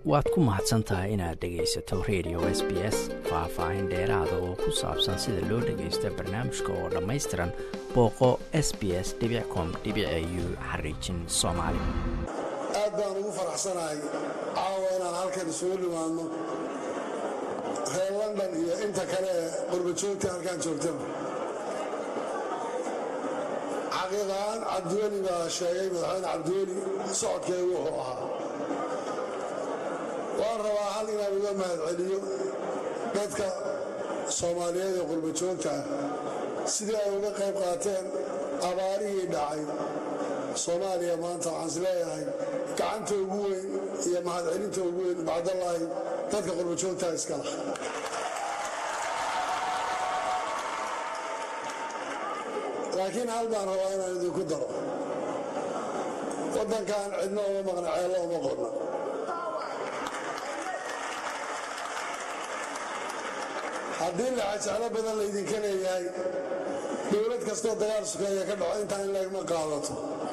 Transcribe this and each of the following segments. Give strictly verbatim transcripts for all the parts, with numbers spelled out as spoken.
waad ku mahadsantahay inaad dhegaysato radio S B S. Faahfaahin dheeraada oo ku saabsan sida loo dhagaysto barnaamijka oo dhammaystiran booqo s b s dot com dot a u xariijin Soomaali. aad baan ugu faraxsanahay caawa inaan halkan isugu nimaadno reer London iyo inta kale qurbajoogta halkan joogta. xaqiiqatan Cabdiweli baa sheegay madaxweyne Cabdiweli socodkeedu wuxuu ahaa waan rabaa hal inaan uga mahadceliyo dadka Soomaaliyeed ee qurbajoogta sidii ay uga qayb qaateen abaarihii dhacay Soomaaliya maanta waxaan isleeyahay gacanta ugu weyn iyo mahadcelinta ugu weyn bacdallaahi dadka qurbajoogta iska lah. laakiin hal baan rabaa inaan idinku daro waddankan cidna uma maqna ceello uma qorna. haddii laxajeclo badan laydinka leeyahay dowlad kastoo dagaal sukeeya ka dhaco intaa in lagma qaadato.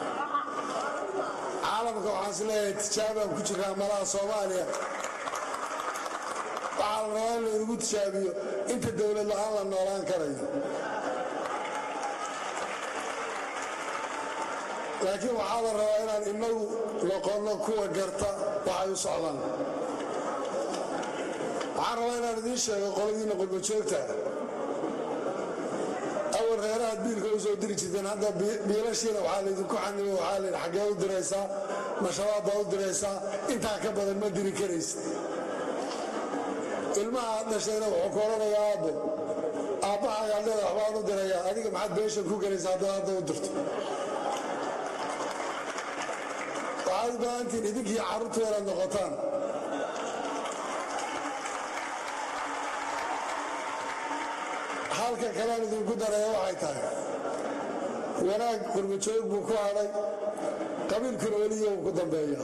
caalamka waxaan is leeyahay tijaabaan ku jiraa malaha Soomaaliya waxaa la rabaa in laynagu tijaabiyo inta dowlad la-aan la noolaan karayo. laakiin waxaa la rabaa inaan inagu noqonno kuwa garta waxay u socdaan. waxaan rabaa inaan idiin sheego qoladiina qurbajoogta awal reerahaad biilka u soo diri jirteen hadda biilashiina waxaa laydinku xanibay waxaa layidhi xaggee u diraysaa nashabaad baa u diraysaa intaa ka badan ma diri karaysid. ilmaha aad dhashayna wuxuu ku odhanayaa aabbo aabbahaagaan leeda waxbaan u dirayaa adiga maxaad beeshan ku gelaysaa haddaad hadda u dirto. waxaad u baahantiin idinkii carruurtu inaad noqotaan halka kalean idinku daraya waxay tahay wanaag qurbajoog buu ku hadhay qabiilkuna weliya uu ku dambeeya.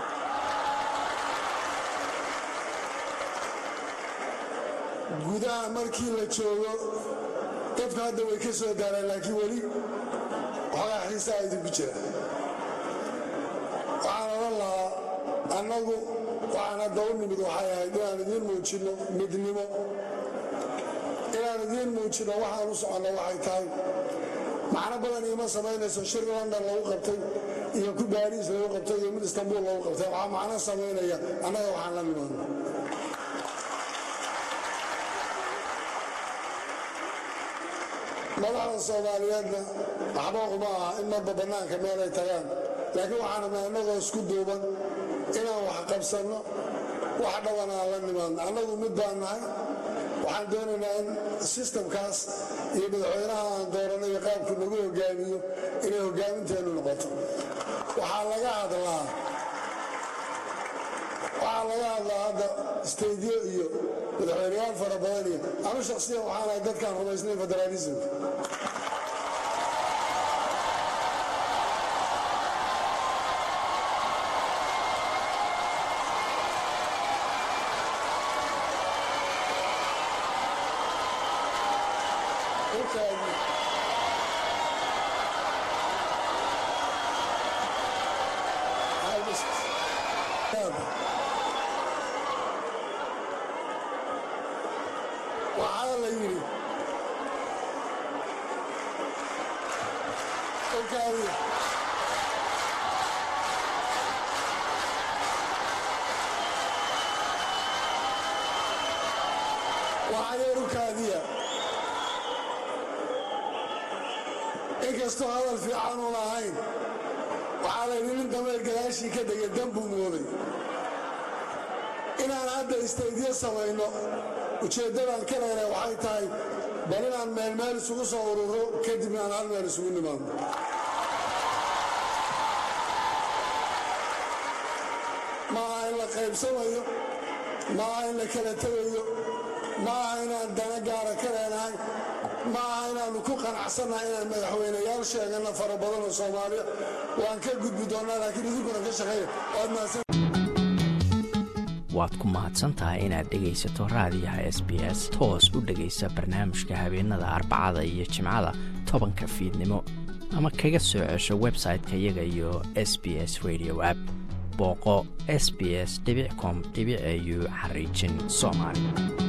gudaha markii la joogo dadku hadda way ka soo gaareen laakiin weli waxoogaa xiisaa idinku jira. waxaan odhan lahaa annagu waxaan hadda u nimid waxay ahayd inaan idiin muujinno midnimo inaan idiin muujino waxaan u soconno waxay tahay macno badan iima samaynayso shir London lagu qabtay iyo ku Baariis lagu qabtay iyo mid Istanbul lagu qabtay waxaa macno samaynaya annaga waxaan la nimaadno. madaxda Soomaaliyeedna waxba uma aha in marba bannaanka meel ay tagaan laakiin waxaan rabnaa annagoo isku duuban inaan wax qabsanno wax dhawan aan la nimaadno. annagu mid baan nahay waxaan doonaynaa in sistamkaas iyo madaxweynaha aan dooranay iyo qaabku nagu hogaamiyo inay hogaaminteenu noqoto. waxaa laga hadlaa waxaa laga hadlaa hadda isteedyo iyo madaxweyneyaal fara badan iyo anu shakhsiyan waxaan ahay dadkaan rumaysnayn federaalismka. waxaa la yidhi okaadi waxaa yeer u kaadiya inkastoo hadal fiican uun ahayn waxaa la yidhi nin dameer gadaashii ka degay danbuu mooday. inaan hadda istaydyo samayno ujeeddadaan ka leedahay waxay tahay bal inaan meel meel isugu soo ururo kadibna aan hal meel isugu nimaadno. maaha in la qaybsamayo maaha in la kala tegayo maaha inaan dana gaara ka leenahay maaha inaannu ku qanacsannahay inaan madaxweyneyaal sheeganna fara badan oo Soomaaliya waan ka gudbi doonnaa laakiin idinkuna ka shaqeeya waad mahadsan. waad ku mahadsantahay inaad dhegaysato raadiyaha S B S. toos u dhegaysa barnaamijka habeenada Arbacada iyo Jimcada tobanka fiidnimo ama kaga soo cesho website-ka iyaga iyo S B S Radio app. booqo s b s dot com dot a u xariijin soomaali.